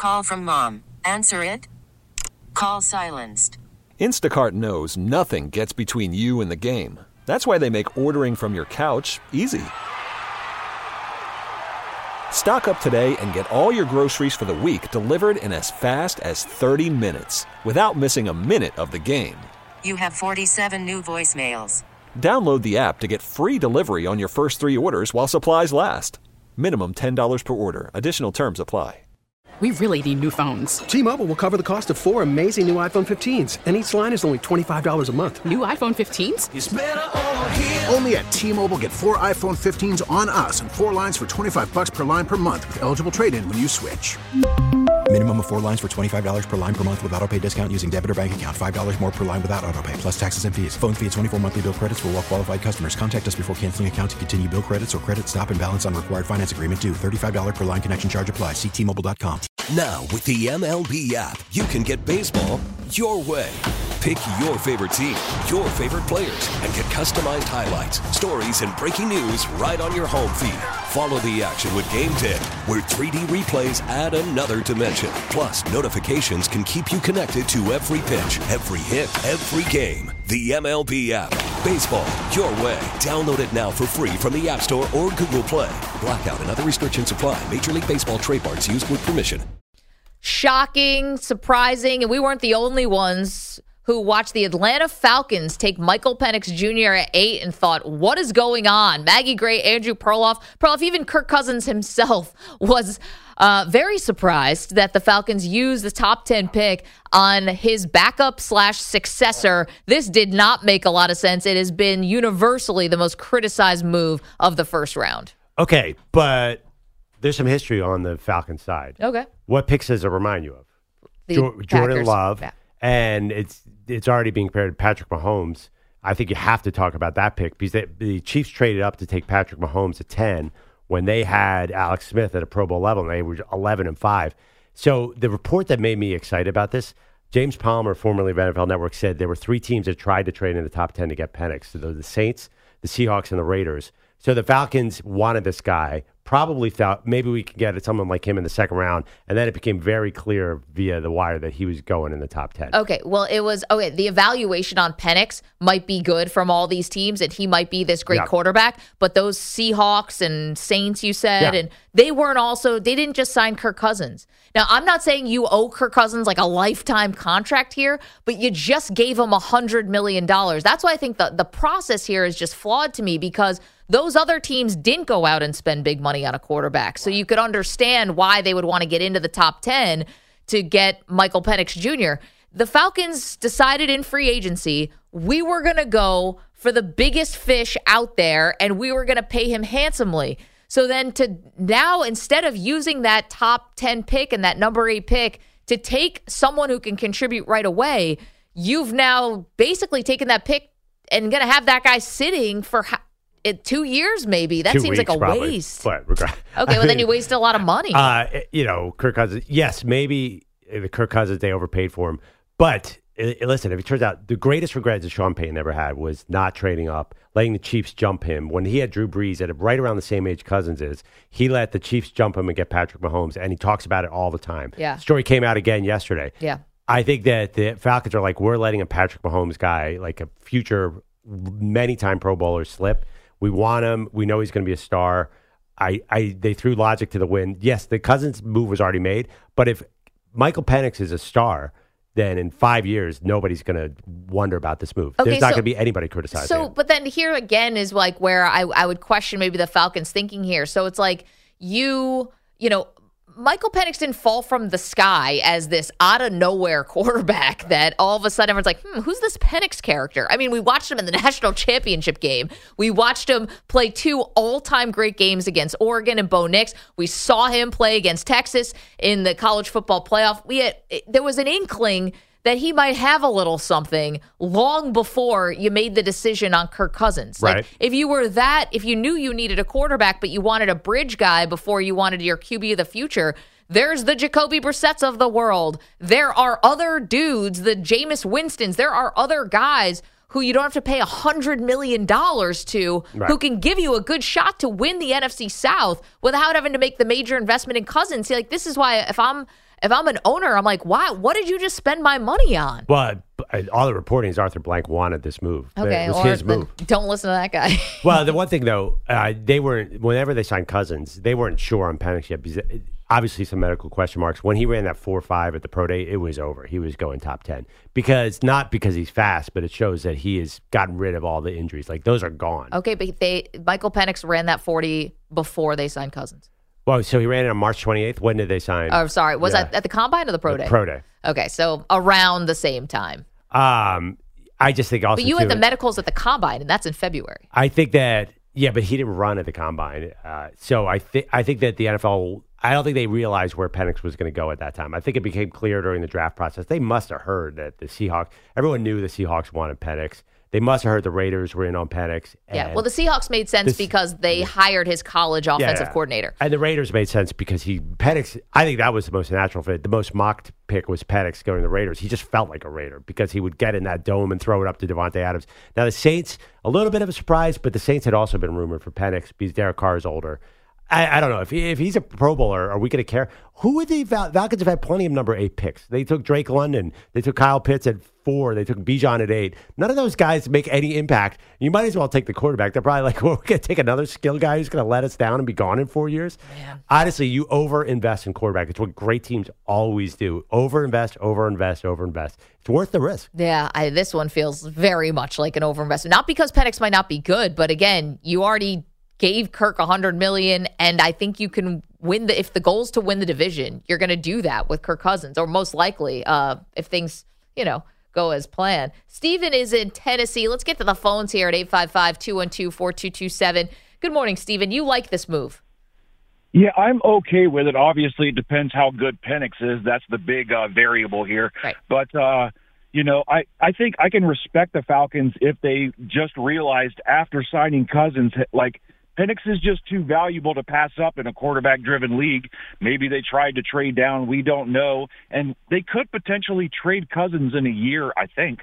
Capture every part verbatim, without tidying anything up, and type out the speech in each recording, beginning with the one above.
Call from mom. Answer it. Call silenced. Instacart knows nothing gets between you and the game. That's why they make ordering from your couch easy. Stock up today and get all your groceries for the week delivered in as fast as thirty minutes without missing a minute of the game. You have forty-seven new voicemails. Download the app to get free delivery on your first three orders while supplies last. Minimum ten dollars per order. Additional terms apply. We really need new phones. T-Mobile will cover the cost of four amazing new iPhone fifteens, and each line is only twenty-five dollars a month. New iPhone fifteens? It's better over here. Only at T-Mobile, get four iPhone fifteens on us and four lines for twenty-five bucks per line per month with eligible trade-in when you switch. Minimum of four lines for twenty-five dollars per line per month with autopay discount using debit or bank account. five dollars more per line without autopay, plus taxes and fees. Phone fee at twenty-four monthly bill credits for well-qualified customers. Contact us before canceling account to continue bill credits or credit stop and balance on required finance agreement due. thirty-five dollars per line connection charge applies. See T Mobile dot com. Now, with the M L B app, you can get baseball your way. Pick your favorite team, your favorite players, and get customized highlights, stories, and breaking news right on your home feed. Follow the action with Game ten, where three D replays add another dimension. Plus, notifications can keep you connected to every pitch, every hit, every game. The M L B app. Baseball your way. Download it now for free from the App Store or Google Play. Blackout and other restrictions apply. Major League Baseball trademarks used with permission. Shocking, surprising, and we weren't the only ones who watched the Atlanta Falcons take Michael Penix Junior at eight and thought, what is going on? Maggie Gray, Andrew Perloff, Perloff, even Kirk Cousins himself was uh, very surprised that the Falcons used the top ten pick on his backup slash successor. This did not make a lot of sense. It has been universally the most criticized move of the first round. Okay, but there's some history on the Falcons side. Okay. What picks does it remind you of? The jo- Jordan Packers. Love. Yeah. And it's it's already being compared to Patrick Mahomes. I think you have to talk about that pick because they, the Chiefs traded up to take Patrick Mahomes at ten when they had Alex Smith at a Pro Bowl level and they were eleven and five. So the report that made me excited about this, James Palmer, formerly of N F L Network, said there were three teams that tried to trade in the top ten to get Penix. So those are the Saints, the Seahawks, and the Raiders. So the Falcons wanted this guy, probably thought maybe we could get someone like him in the second round, and then it became very clear via the wire that he was going in the top ten. Okay, well, it was, okay, the evaluation on Penix might be good from all these teams, and he might be this great yeah. quarterback, but those Seahawks and Saints, you said, yeah. and they weren't also, they didn't just sign Kirk Cousins. Now, I'm not saying you owe Kirk Cousins like a lifetime contract here, but you just gave him one hundred million dollars. That's why I think the, the process here is just flawed to me because those other teams didn't go out and spend big money on a quarterback. So you could understand why they would want to get into the top ten to get Michael Penix Junior The Falcons decided in free agency, we were going to go for the biggest fish out there, and we were going to pay him handsomely. So then to now, instead of using that top ten pick and that number eight pick to take someone who can contribute right away, you've now basically taken that pick and going to have that guy sitting for ha- it, two years maybe. That Two seems weeks, like a probably. waste. But, okay, well, then you wasted a lot of money. Uh, you know, Kirk Cousins, yes, maybe the Kirk Cousins, they overpaid for him. But uh, listen, if it turns out the greatest regret that Sean Payton ever had was not trading up, letting the Chiefs jump him. When he had Drew Brees at right around the same age Cousins is, he let the Chiefs jump him and get Patrick Mahomes, and he talks about it all the time. Yeah. Story came out again yesterday. Yeah. I think that the Falcons are like, we're letting a Patrick Mahomes guy, like a future many-time Pro Bowler, slip. We want him. We know he's going to be a star. I, I, they threw logic to the wind. Yes, the Cousins move was already made, but if Michael Penix is a star, then in five years, nobody's going to wonder about this move. Okay, There's not so, going to be anybody criticizing So, it. but then here again is like where I, I would question maybe the Falcons thinking here. So it's like you, you know, Michael Penix didn't fall from the sky as this out of nowhere quarterback that all of a sudden everyone's like, hmm, who's this Penix character? I mean, we watched him in the national championship game. We watched him play two all-time great games against Oregon and Bo Nix. We saw him play against Texas in the college football playoff. We had, there was an inkling that he might have a little something long before you made the decision on Kirk Cousins. Right. Like, if you were that, if you knew you needed a quarterback, but you wanted a bridge guy before you wanted your Q B of the future, there's the Jacoby Brissetts of the world. There are other dudes, the Jameis Winstons. There are other guys who you don't have to pay one hundred million dollars to, Right. who can give you a good shot to win the N F C South without having to make the major investment in Cousins. See, like, this is why if I'm if I'm an owner, I'm like, why? What did you just spend my money on? Well, uh, all the reporting is Arthur Blank wanted this move. Okay, It was or his then move. don't listen to that guy. Well, the one thing, though, uh, they weren't, whenever they signed Cousins, they weren't sure on Penix yet because it, obviously some medical question marks. When he ran that four five at the pro day, it was over. He was going top ten. Because, not because he's fast, but it shows that he has gotten rid of all the injuries. Like, those are gone. Okay, but they Michael Penix ran that forty before they signed Cousins. Well, so he ran it on March twenty-eighth. When did they sign? Oh, sorry. Was Yeah. that at the Combine or the Pro The Day? Pro Day. Okay, so around the same time. Um, I just think also, But you had too, the medicals at the Combine, and that's in February. I think that, yeah, but he didn't run at the combine. Uh, so I think I think that the N F L, I don't think they realized where Penix was going to go at that time. I think it became clear during the draft process. They must have heard that the Seahawks, everyone knew the Seahawks wanted Penix. They must have heard the Raiders were in on Penix. Yeah, and well, the Seahawks made sense this- because they hired his college Yeah, offensive yeah. coordinator. And the Raiders made sense because he, Penix, I think that was the most natural fit. The most mocked pick was Penix going to the Raiders. He just felt like a Raider because he would get in that dome and throw it up to Devontae Adams. Now, the Saints, a little bit of a surprise, but the Saints had also been rumored for Penix because Derek Carr is older. I, I don't know. If, he, if he's a Pro Bowler, are we going to care? Who would the Val- Falcons have had plenty of number eight picks? They took Drake London. They took Kyle Pitts at four. They took Bijan at eight. None of those guys make any impact. You might as well take the quarterback. They're probably like, well, we're going to take another skill guy who's going to let us down and be gone in four years. Man. Honestly, you over-invest in quarterback. It's what great teams always do. Over-invest, over-invest, over-invest. It's worth the risk. Yeah, I, this one feels very much like an overinvestment. Not because Penix might not be good, but again, you already gave Kirk one hundred million dollars, and I think you can win the if the goal is to win the division, you're going to do that with Kirk Cousins, or most likely uh, if things, you know, go as planned. Steven is in Tennessee. Let's get to the phones here at eight five five, two one two, four two two seven. Good morning, Steven. You like this move? Yeah, I'm okay with it. Obviously, it depends how good Penix is. That's the big uh, variable here. Right. But, uh, you know, I, I think I can respect the Falcons if they just realized after signing Cousins, like, Penix is just too valuable to pass up in a quarterback-driven league. Maybe they tried to trade down. We don't know. And they could potentially trade Cousins in a year, I think.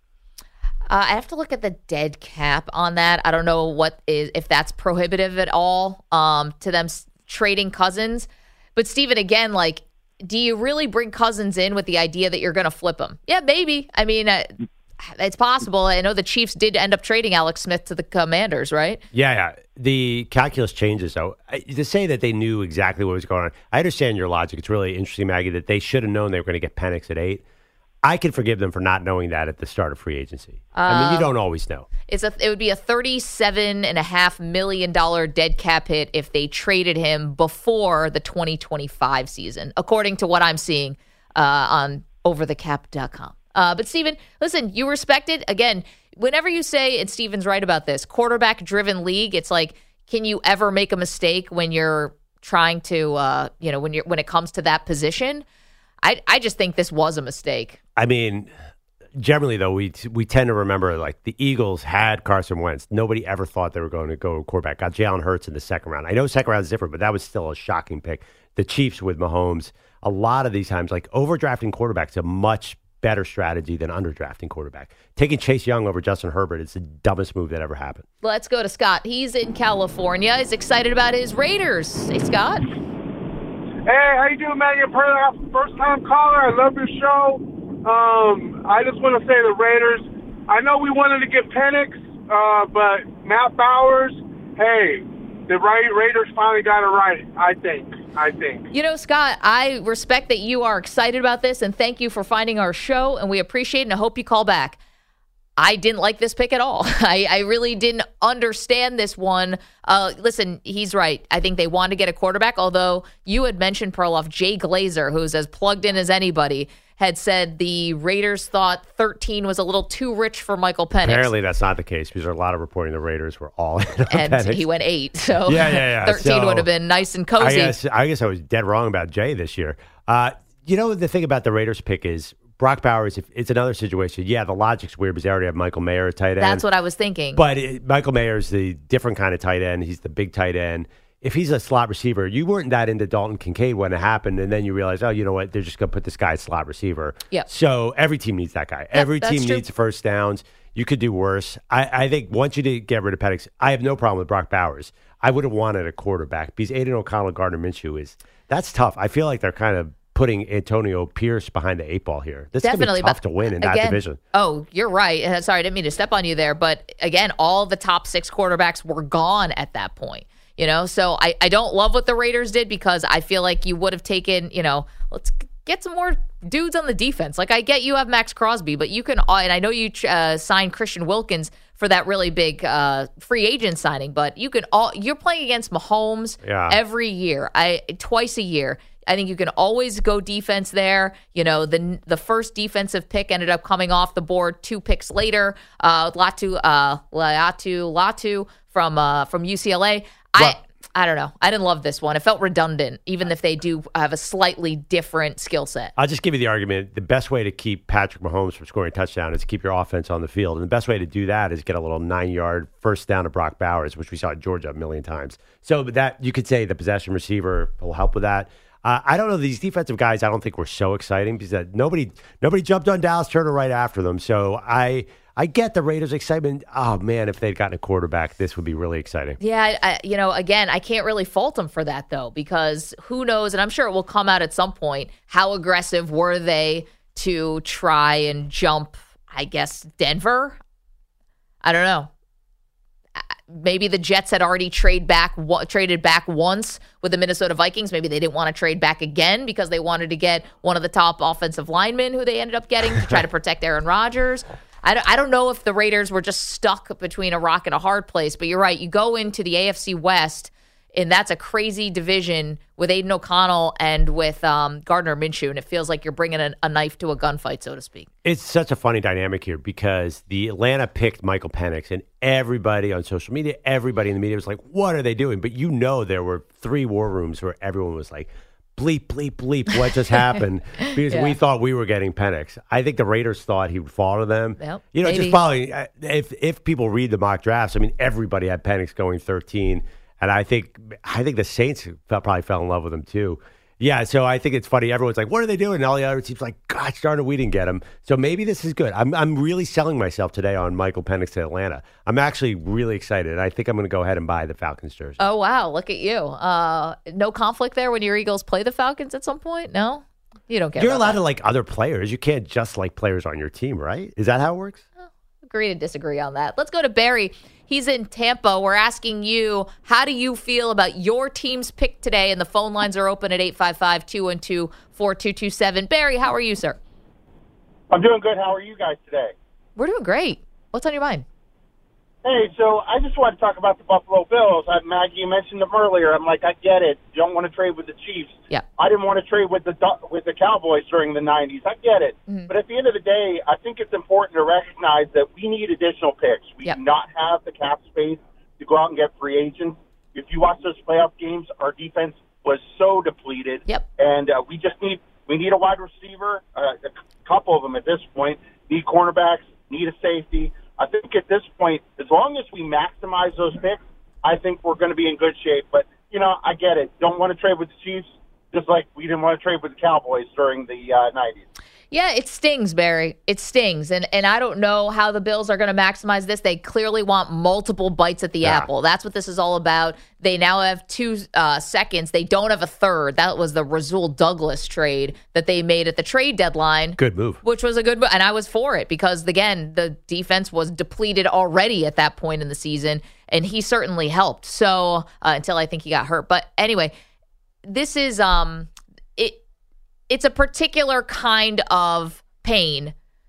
Uh, I have to look at the dead cap on that. I don't know what is if that's prohibitive at all um, to them s- trading Cousins. But, Steven, again, like, do you really bring Cousins in with the idea that you're going to flip him? Yeah, maybe. I mean, uh, it's possible. I know the Chiefs did end up trading Alex Smith to the Commanders, right? Yeah, yeah. The calculus changes, though. I- To say that they knew exactly what was going on, I understand your logic. It's really interesting, Maggie, that they should have known they were going to get Penix at eight. I can forgive them for not knowing that at the start of free agency. I mean, you don't always know. It's a, it would be a thirty-seven point five million dollars dead cap hit if they traded him before the twenty twenty-five season, according to what I'm seeing uh, on over the cap dot com. Uh, but, Steven, listen, you respect it. Again, whenever you say, and Steven's right about this, quarterback-driven league, it's like, can you ever make a mistake when you're trying to, uh, you know, when you're when it comes to that position? I I just think this was a mistake. I mean, generally, though, we we tend to remember, like, the Eagles had Carson Wentz. Nobody ever thought they were going to go quarterback. Got Jalen Hurts in the second round. I know second round is different, but that was still a shocking pick. The Chiefs with Mahomes, a lot of these times, like, overdrafting quarterbacks is a much better strategy than underdrafting quarterback. Taking Chase Young over Justin Herbert is the dumbest move that ever happened. Let's go to Scott. He's in California. He's excited about his Raiders. Hey, Scott. Hey, how you doing, man? You're a first-time caller. I love your show. Um, I just want to say the Raiders, I know we wanted to get Penix, uh, but Matt Bowers, hey, the Ra- Raiders finally got it right, I think. I think. You know, Scott, I respect that you are excited about this, and thank you for finding our show, and we appreciate it, and I hope you call back. I didn't like this pick at all. I, I really didn't understand this one. Uh, listen, he's right. I think they want to get a quarterback, although you had mentioned, Perloff, Jay Glazer, who's as plugged in as anybody, had said the Raiders thought thirteen was a little too rich for Michael Penix. Apparently that's not the case because there's a lot of reporting the Raiders were all in on and Penix. he went eight. So yeah, yeah, yeah. thirteen so, would have been nice and cozy. I guess, I guess I was dead wrong about Jay this year. Uh, you know, the thing about the Raiders pick is Brock Bowers, if it's another situation. Yeah, the logic's weird because they already have Michael Mayer at tight end. That's what I was thinking. But it, Michael Mayer's the different kind of tight end. He's the big tight end. If he's a slot receiver, you weren't that into Dalton Kincaid when it happened, and then you realize, oh, you know what? They're just going to put this guy slot receiver. Yeah. So every team needs that guy. Yep, every that's team true. needs first downs. You could do worse. I, I think once you did get rid of Penix, I have no problem with Brock Bowers. I would have wanted a quarterback because Aiden O'Connell, Gardner Minshew is that's tough. I feel like they're kind of putting Antonio Pierce behind the eight ball here. This Definitely is tough to win in that again, division. Oh, you're right. Uh, Sorry, I didn't mean to step on you there. But again, all the top six quarterbacks were gone at that point. You know, so I, I don't love what the Raiders did because I feel like you would have taken, you know, let's get some more dudes on the defense. Like I get you have Max Crosby, but you can, and I know you uh, signed Christian Wilkins for that really big uh, free agent signing, but you can all, you're playing against Mahomes yeah. every year, I twice a year. I think you can always go defense there. You know, the the first defensive pick ended up coming off the board two picks later. Uh, Latu, uh, Latu, Latu from uh, from U C L A. I I don't know. I didn't love this one. It felt redundant, even if they do have a slightly different skill set. I'll just give you the argument. The best way to keep Patrick Mahomes from scoring a touchdown is to keep your offense on the field. And the best way to do that is get a little nine-yard first down to Brock Bowers, which we saw at Georgia a million times. So that you could say the possession receiver will help with that. Uh, I don't know. These defensive guys, I don't think were so exciting because uh, nobody nobody jumped on Dallas Turner right after them. So I I get the Raiders' excitement. Oh, man, if they'd gotten a quarterback, this would be really exciting. Yeah, I, you know, again, I can't really fault them for that, though, because who knows, and I'm sure it will come out at some point, how aggressive were they to try and jump, I guess, Denver? I don't know. Maybe the Jets had already trade back, traded back once with the Minnesota Vikings. Maybe they didn't want to trade back again because they wanted to get one of the top offensive linemen who they ended up getting to try to protect Aaron Rodgers. I don't, I don't know if the Raiders were just stuck between a rock and a hard place, but you're right. You go into the A F C West, and that's a crazy division with Aiden O'Connell and with um, Gardner Minshew, and it feels like you're bringing a, a knife to a gunfight, so to speak. It's such a funny dynamic here because the Atlanta picked Michael Penix, and everybody on social media, everybody in the media was like, what are they doing? But you know there were three war rooms where everyone was like, bleep, bleep, bleep, what just happened? Because yeah. we thought we were getting Penix. I think the Raiders thought he would fall to them. Yep, you know, maybe. just following, if if people read the mock drafts, I mean, everybody had Penix going thirteen. And I think I think the Saints felt, probably fell in love with him too. Yeah, so I think it's funny. Everyone's like, what are they doing? And all the other teams like, gosh darn it, we didn't get him. So maybe this is good. I'm I'm really selling myself today on Michael Penix to Atlanta. I'm actually really excited. I think I'm going to go ahead and buy the Falcons jersey. Oh, wow. Look at you. Uh, no conflict there when your Eagles play the Falcons at some point? No? You don't care You're about allowed that. to like other players. You can't just like players on your team, right? Is that how it works? Oh, agree to disagree on that. Let's go to Barry. He's in Tampa. We're asking you, how do you feel about your team's pick today? And the phone lines are open at eight five five, two one two, four two two seven. Barry, how are you, sir? I'm doing good. How are you guys today? We're doing great. What's on your mind? Hey, so I just want to talk about the Buffalo Bills. I, Maggie, you mentioned them earlier. I'm like, I get it. You don't want to trade with the Chiefs. Yeah. I didn't want to trade with the with the Cowboys during the nineties. I get it. Mm-hmm. But at the end of the day, I think it's important to recognize that we need additional picks. We yep. do not have the cap space to go out and get free agents. If you watch those playoff games, our defense was so depleted. Yep. And uh, we just need we need a wide receiver, uh, a couple of them at this point, need cornerbacks, need a safety. I think at this point, as long as we maximize those picks, I think we're going to be in good shape. But, you know, I get it. Don't want to trade with the Chiefs, just like we didn't want to trade with the Cowboys during the uh, nineties. Yeah, it stings, Barry. It stings. And and I don't know how the Bills are going to maximize this. They clearly want multiple bites at the yeah. apple. That's what this is all about. They now have two uh, seconds. They don't have a third. That was the Rasul Douglas trade that they made at the trade deadline. Good move. Which was a good move. And I was for it because, again, the defense was depleted already at that point in the season. And he certainly helped. So uh, until I think he got hurt. But anyway, this is... um it. It's a particular kind of pain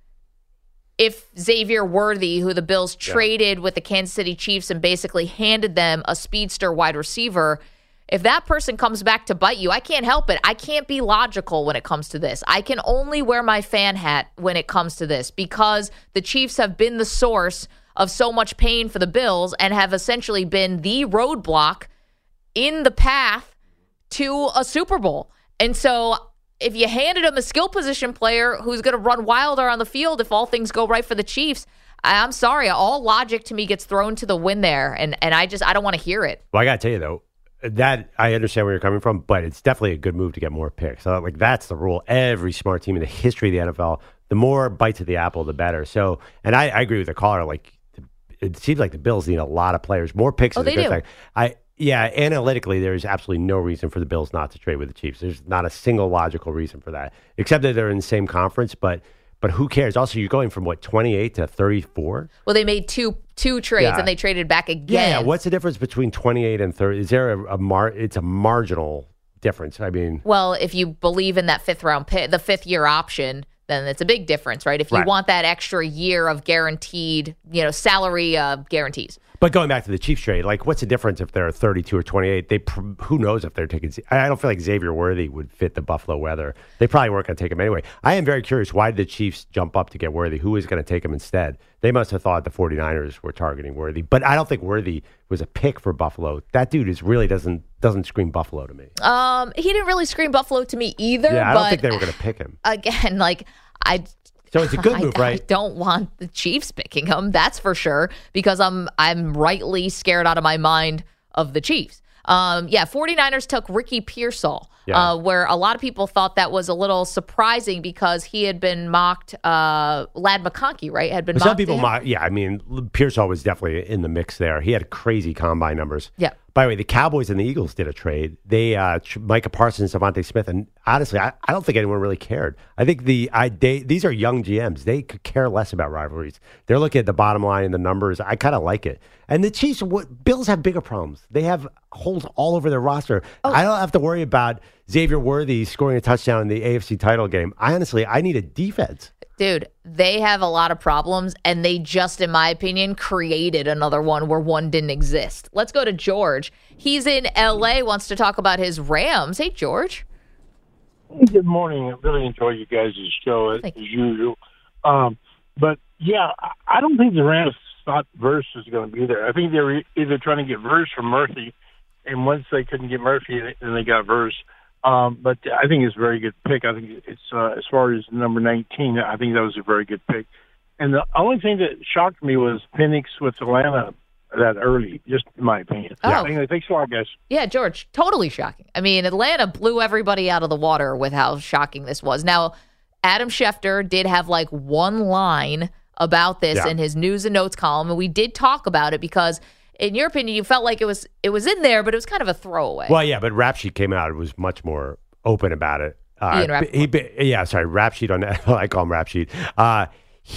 if Xavier Worthy, who the Bills Yeah. traded with the Kansas City Chiefs and basically handed them a speedster wide receiver, if that person comes back to bite you, I can't help it. I can't be logical when it comes to this. I can only wear my fan hat when it comes to this because the Chiefs have been the source of so much pain for the Bills and have essentially been the roadblock in the path to a Super Bowl. And so if you handed him a skill position player who's going to run wilder on the field if all things go right for the Chiefs, I, I'm sorry. All logic to me gets thrown to the wind there, and, and I just I don't want to hear it. Well, I got to tell you, though, that I understand where you're coming from, but it's definitely a good move to get more picks. So, like, that's the rule. Every smart team in the history of the N F L The more bites of the apple, the better. So, and I, I agree with the caller. Like, it seems like the Bills need a lot of players, more picks. Oh, is a they good do. thing. I yeah, analytically, there is absolutely no reason for the Bills not to trade with the Chiefs. There's not a single logical reason for that, except that they're in the same conference. But but who cares? Also, you're going from what twenty-eight to thirty-four. Well, they made two two trades Yeah. and they traded back again. Yeah, what's the difference between twenty-eight and thirty? Is there a, a mar? It's a marginal difference. I mean, Well, if you believe in that fifth round pick, the fifth year option, then it's a big difference, right? If you Right. want that extra year of guaranteed, you know, salary uh, guarantees. but going back to the Chiefs trade, like, what's the difference if they're thirty-two or twenty-eight? They pr- who knows if they're taking? I don't feel like Xavier Worthy would fit the Buffalo weather. They probably weren't going to take him anyway. I am very curious. Why did the Chiefs jump up to get Worthy? Who is going to take him instead? They must have thought the 49ers were targeting Worthy, but I don't think Worthy was a pick for Buffalo. That dude is really doesn't doesn't scream Buffalo to me. Um, he didn't really scream Buffalo to me either. Yeah, I but don't think they were going to pick him. Again, like I. So it's a good I- move, I right? don't want the Chiefs picking him. That's for sure, because I'm I'm rightly scared out of my mind of the Chiefs. Um, yeah, 49ers took Ricky Pearsall, Yeah. uh, where a lot of people thought that was a little surprising because he had been mocked. Uh, Lad McConkey, right, had been Some mocked. people, in. mock, yeah, I mean, Pearsall was definitely in the mix there. He had crazy combine numbers. Yeah. By the way, the Cowboys and the Eagles did a trade. They, uh, tr- Micah Parsons, Devontae Smith, and honestly, I, I don't think anyone really cared. I think the I they, these are young G Ms. They could care less about rivalries. They're looking at the bottom line and the numbers. I kind of like it. And the Chiefs, what, Bills have bigger problems. They have holes all over their roster. I don't have to worry about Xavier Worthy scoring a touchdown in the A F C title game. I honestly, I need a defense. Dude, they have a lot of problems, and they just, in my opinion, created another one where one didn't exist. Let's go to George. He's in L A, wants to talk about his Rams. Hey, George. Good morning. I really enjoy you guys' show as, as usual. Um, but, yeah, I- I don't think the Rams thought Verse was going to be there. I think they were either trying to get Verse from Murphy, and once they couldn't get Murphy, then they got Verse. Um, but I think it's a very good pick. I think it's uh, as far as number nineteen, I think that was a very good pick. And the only thing that shocked me was Penix with Atlanta that early, just in my opinion. Oh. Anyway, thanks a lot, guys. Yeah, George, totally shocking. I mean, Atlanta blew everybody out of the water with how shocking this was. Now, Adam Schefter did have like one line about this Yeah. in his news and notes column, and we did talk about it because, in your opinion, you felt like it was it was in there, but it was kind of a throwaway. Well, yeah, but Rap Sheet came out and was much more open about it. Uh, Ian Rappaport. he, ba- yeah, sorry, Rap Sheet on I call him Rap Sheet. Uh,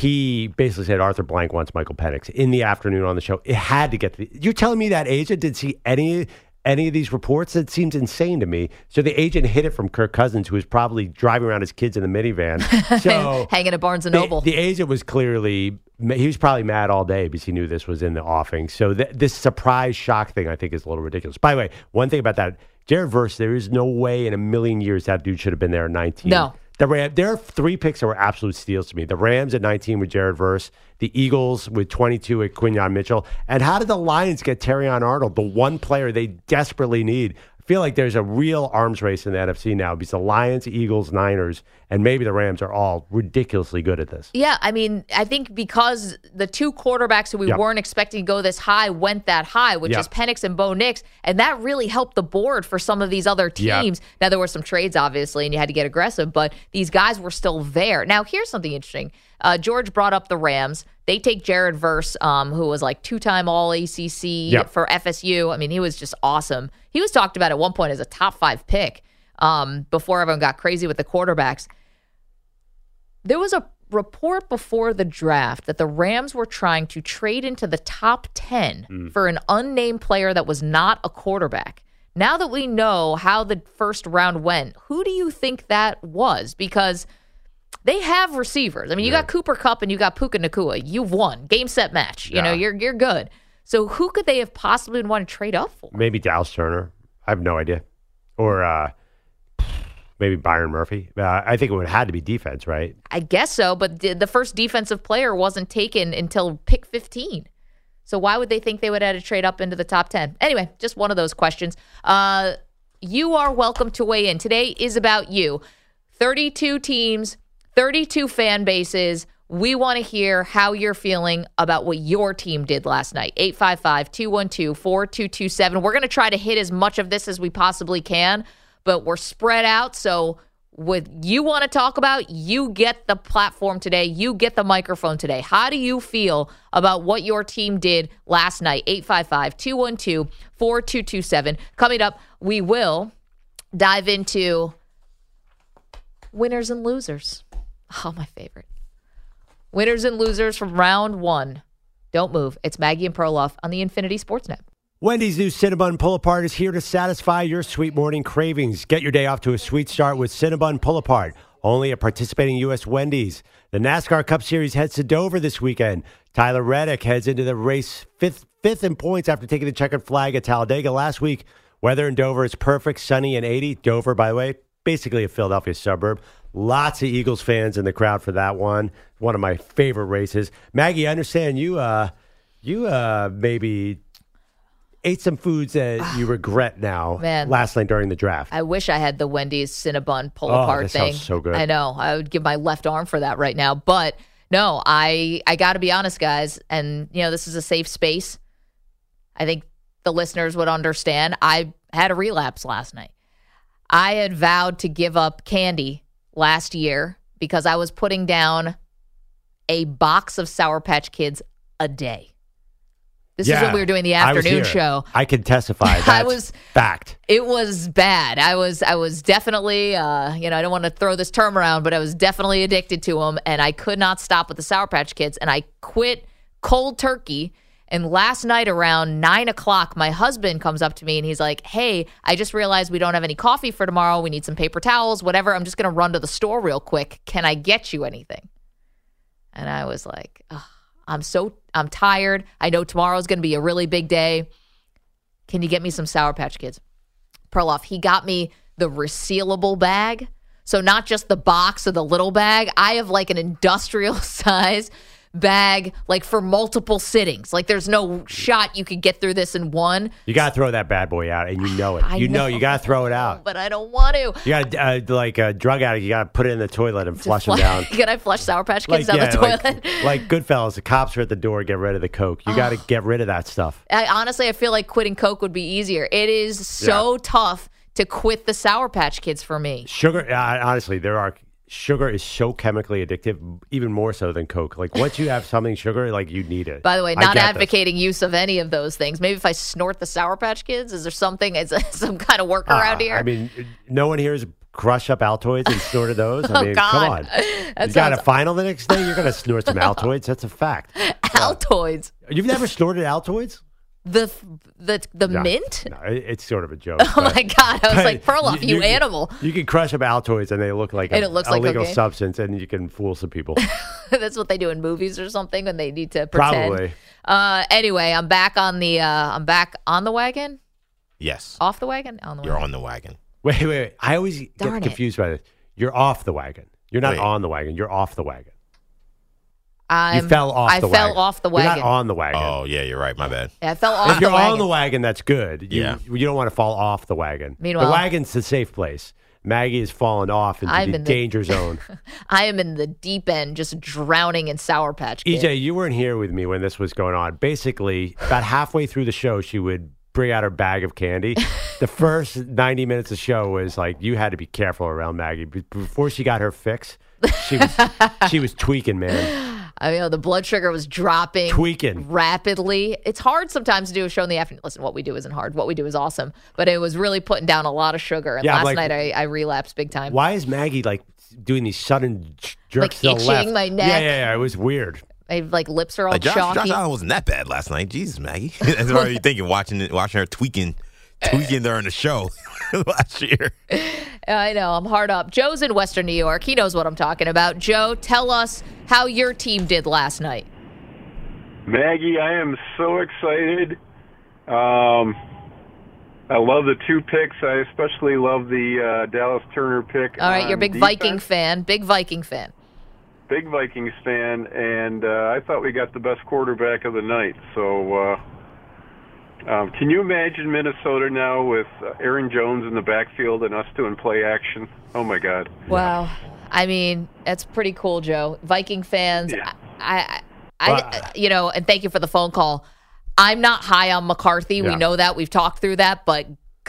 he basically said Arthur Blank wants Michael Penix in the afternoon on the show. It had to get to the, you're telling me that agent didn't see any any of these reports? That seems insane to me. So the agent hid it from Kirk Cousins, who was probably driving around his kids in the minivan. So hanging at Barnes and the, Noble. the agent was clearly, he was probably mad all day because he knew this was in the offing. So th- this surprise shock thing, I think, is a little ridiculous. By the way, one thing about that, Jared Verse, there is no way in a million years that dude should have been there at nineteen. No. The Ram, there are three picks that were absolute steals to me. The Rams at nineteen with Jared Verse, the Eagles with twenty-two with Quinyon Mitchell. And how did the Lions get Terrion Arnold, the one player they desperately need? I feel like there's a real arms race in the N F C now because the Lions, Eagles, Niners, and maybe the Rams are all ridiculously good at this. Yeah, I mean, I think because the two quarterbacks who we Yep. weren't expecting to go this high went that high, which Yep. is Penix and Bo Nix, and that really helped the board for some of these other Yep. teams. Now, there were some trades, obviously, and you had to get aggressive, but these guys were still there. Now, here's something interesting. Uh, George brought up the Rams. They take Jared Verse, um, who was like two-time All A C C Yep. for F S U. I mean, he was just awesome. He was talked about at one point as a top five pick um, before everyone got crazy with the quarterbacks. There was a report before the draft that the Rams were trying to trade into the top ten Mm. for an unnamed player that was not a quarterback. Now that we know how the first round went, who do you think that was? Because they have receivers. I mean, you got Cooper Kupp and you got Puka Nacua. You've won. Game, set, match. You know, Yeah. you're you're good. So who could they have possibly want to trade up for? Maybe Dallas Turner. I have no idea. Or uh, maybe Byron Murphy. Uh, I think it would have had to be defense, right? I guess so, but the the first defensive player wasn't taken until pick fifteen. So why would they think they would have to trade up into the top ten? Anyway, just one of those questions. Uh, you are welcome to weigh in. Today is about you. thirty-two teams, thirty-two fan bases. We want to hear how you're feeling about what your team did last night. eight five five, two one two, four two two seven. We're going to try to hit as much of this as we possibly can, but we're spread out, so what you want to talk about, you get the platform today. You get the microphone today. How do you feel about what your team did last night? eight five five, two one two, four two two seven. Coming up, we will dive into winners and losers. Oh, my favorite. Winners and losers from round one. Don't move. It's Maggie and Perloff on the Infinity Sportsnet. Wendy's new Cinnabon Pull-Apart is here to satisfy your sweet morning cravings. Get your day off to a sweet start with Cinnabon Pull-Apart, only at participating U S Wendy's. The NASCAR Cup Series heads to Dover this weekend. Tyler Reddick heads into the race fifth, fifth in points after taking the checkered flag at Talladega last week. Weather in Dover is perfect, sunny and eighty. Dover, by the way, basically a Philadelphia suburb. Lots of Eagles fans in the crowd for that one. One of my favorite races. Maggie, I understand you uh, you uh, maybe ate some foods that you regret now. Man. Last night during the draft. I wish I had the Wendy's Cinnabon pull Oh, apart that thing. sounds so good. I know. I would give my left arm for that right now. But no, I I got to be honest, guys. And, you know, this is a safe space. I think the listeners would understand. I had a relapse last night. I had vowed to give up candy last year because I was putting down a box of Sour Patch Kids a day. This yeah, is when we were doing the I was afternoon here. show. I can testify. That's I was fact. It was bad. I was I was definitely, uh, you know, I don't want to throw this term around, but I was definitely addicted to them, and I could not stop with the Sour Patch Kids, and I quit cold turkey. And last night around nine o'clock, my husband comes up to me, and he's like, hey, I just realized we don't have any coffee for tomorrow. We need some paper towels, whatever. I'm just going to run to the store real quick. Can I get you anything? And I was like, ugh. I'm so, I'm tired. I know tomorrow's going to be a really big day. Can you get me some Sour Patch Kids? Perloff, he got me the resealable bag. So not just the box or the little bag. I have like an industrial size bag, like for multiple sittings. Like there's no shot you could get through this in one. You got to throw that bad boy out, and you know it. I you know, know. you got to throw it out. But I don't want to. You got uh, like a drug addict. You got to put it in the toilet and flush them down. Can I flush Sour Patch Kids Like, down yeah, the like, toilet? like Goodfellas, the cops are at the door. Get rid of the coke. You got to get rid of that stuff. I, honestly, I feel like quitting Coke would be easier. It is so Yeah. tough to quit the Sour Patch Kids for me. Sugar, uh, honestly, there are sugar is so chemically addictive, even more so than Coke. Like once you have something sugar, like you need it. By the way, I not get this. advocating use of any of those things. Maybe if I snort the Sour Patch Kids, is there something, is there some kind of workaround Uh, here? I mean, no one here has crushed up Altoids and snorted those. I Oh, mean, God. come on. That You got a sounds- final the next day, you're going to snort some Altoids. That's a fact. Altoids. You've never snorted Altoids? The the the No, mint? No, it- it's sort of a joke. Oh, but- my God. I was but like, Perloff, you, you- animal. You can crush up Altoids and they look like And a it looks like illegal cocaine? substance, and you can fool some people. That's what they do in movies or something when they need to pretend. Probably. Uh, anyway, I'm back on the, uh, I'm back on the wagon? Yes. Off the wagon? On the You're wagon. on the wagon. Wait, wait, wait. I always get Darn it. confused by this. You're off the wagon. You're not Wait. on the wagon. You're off the wagon. I'm, you fell off I the fell wagon. off the You're wagon. not on the wagon. Oh, yeah, you're right. My bad. Yeah, I fell off If the you're wagon. on the wagon, that's good. You, Yeah. You don't want to fall off the wagon. Meanwhile- the wagon's the safe place. Maggie has fallen off into I'm the in the- danger zone. I am in the deep end, just drowning in Sour Patch Kids. E J, you weren't here with me when this was going on. Basically, about halfway through the show, she would bring out her bag of candy. The first ninety minutes of the show was like, you had to be careful around Maggie. Be- Before she got her fix, she was, she was tweaking, man. I mean, the blood sugar was dropping Tweaking. rapidly. It's hard sometimes to do a show in the afternoon. Listen, what we do isn't hard. What we do is awesome. But it was really putting down a lot of sugar. And Yeah, last like- night I, I relapsed big time. Why is Maggie like doing these sudden j- jerks Like to the itching left? my neck. Yeah, yeah, yeah. It was weird. My like lips are all Like, Josh, chalky. Josh Allen wasn't that bad last night. Jesus, Maggie. That's what you're thinking, watching it, watching her tweaking, tweaking during the show last year. I know. I'm hard up. Joe's in Western New York. He knows what I'm talking about. Joe, tell us how your team did last night. Maggie, I am so excited. Um, I love the two picks. I especially love the uh, Dallas Turner pick. All right, on you're a big defense. Viking fan. Big Viking fan. Big Vikings fan, and uh, I thought we got the best quarterback of the night. So, uh, um, can you imagine Minnesota now with uh, Aaron Jones in the backfield and us doing play action? Oh my God! Wow. I mean, that's pretty cool, Joe. Viking fans, Yeah. I, I, I, you know, and thank you for the phone call. I'm not high on McCarthy. We Yeah. know that. We've talked through that, but good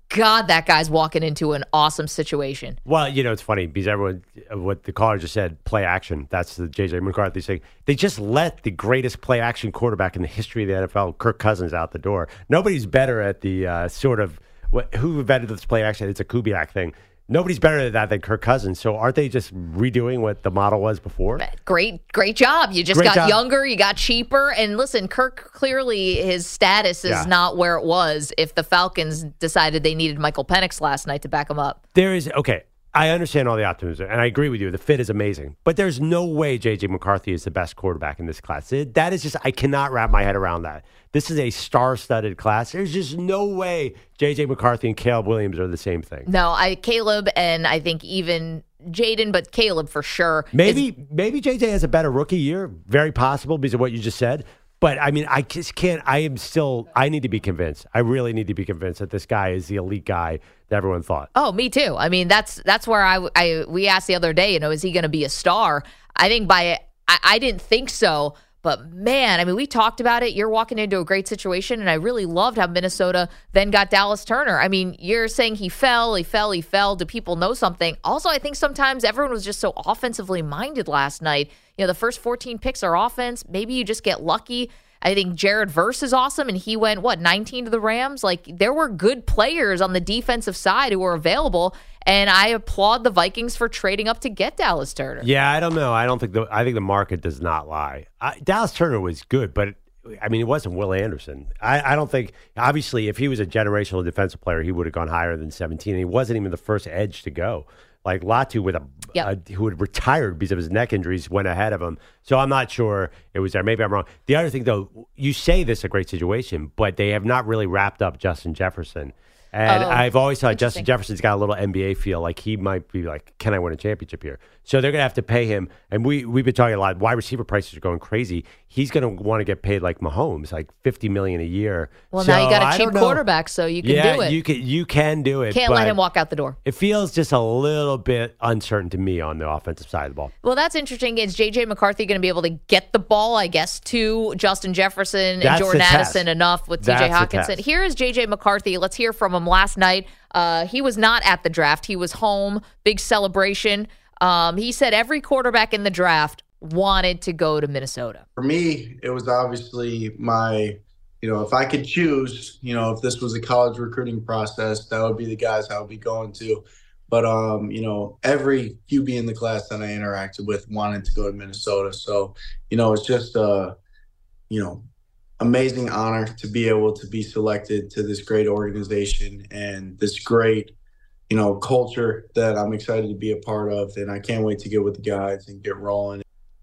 God, that guy's walking into an awesome situation. Well, you know, it's funny because everyone, what the caller just said, play action. That's the J J McCarthy thing. They just let the greatest play action quarterback in the history of the N F L, Kirk Cousins, out the door. Nobody's better at the uh, sort of, what, who invented this play action? It's a Kubiak thing. Nobody's better at that than Kirk Cousins. So aren't they just redoing what the model was before? Great, great job. You just Great got job. younger, you got cheaper. And listen, Kirk, clearly his status is Yeah. not where it was if the Falcons decided they needed Michael Penix last night to back him up. There is, okay, I understand all the optimism, and I agree with you. The fit is amazing. But there's no way J J McCarthy is the best quarterback in this class. It- That is just, I cannot wrap my head around that. This is a star-studded class. There's just no way J J McCarthy and Caleb Williams are the same thing. No, I Caleb and I think even Jaden, but Caleb for sure. Maybe is- maybe J J has a better rookie year. Very possible because of what you just said. But, I mean, I just can't. I am still, I need to be convinced. I really need to be convinced that this guy is the elite guy that everyone thought. Oh, me too. I mean, that's that's where I, I we asked the other day, you know, is he going to be a star? I think by, I, I didn't think so. But, man, I mean, we talked about it. You're walking into a great situation, and I really loved how Minnesota then got Dallas Turner. I mean, you're saying he fell, he fell, he fell. Do people know something? Also, I think sometimes everyone was just so offensively minded last night. You know, the first fourteen picks are offense. Maybe you just get lucky. I think Jared Verse is awesome, and he went, what, nineteen to the Rams? Like, there were good players on the defensive side who were available, and I applaud the Vikings for trading up to get Dallas Turner. Yeah, I don't know. I don't think the I think the market does not lie. I, Dallas Turner was good, but I mean, it wasn't Will Anderson. I, I don't think. Obviously, if he was a generational defensive player, he would have gone higher than seventeen. And he wasn't even the first edge to go. Like Latu, with a, Yep. a who had retired because of his neck injuries, went ahead of him. So I'm not sure it was there. Maybe I'm wrong. The other thing, though, you say this is a great situation, but they have not really wrapped up Justin Jefferson. And Oh, I've always thought interesting. Justin Jefferson's got a little N B A feel, like he might be like, can I win a championship here? So they're going to have to pay him. And we, we've been talking a lot. Wide receiver prices are going crazy. He's going to want to get paid like Mahomes, like fifty million dollars a year. Well, So now you got I a cheap don't know. quarterback, so you can yeah, do it. you can, you can do it. Can't let but him walk out the door. It feels just a little bit uncertain to me on the offensive side of the ball. Well, that's interesting. Is J J McCarthy going to be able to get the ball, I guess, to Justin Jefferson and That's Jordan the test. Addison enough with T J That's the Hawkinson? test. Here is J J McCarthy. Let's hear from him last night. Uh, he was not at the draft. He was home. Big celebration. Um, he said every quarterback in the draft wanted to go to Minnesota. For me, it was obviously my, you know, if I could choose, you know, if this was a college recruiting process, that would be the guys I would be going to. But, um, you know, every Q B in the class that I interacted with wanted to go to Minnesota. So, you know, it's just, uh, you know, amazing honor to be able to be selected to this great organization and this great, you know, culture that I'm excited to be a part of. And I can't wait to get with the guys and get rolling.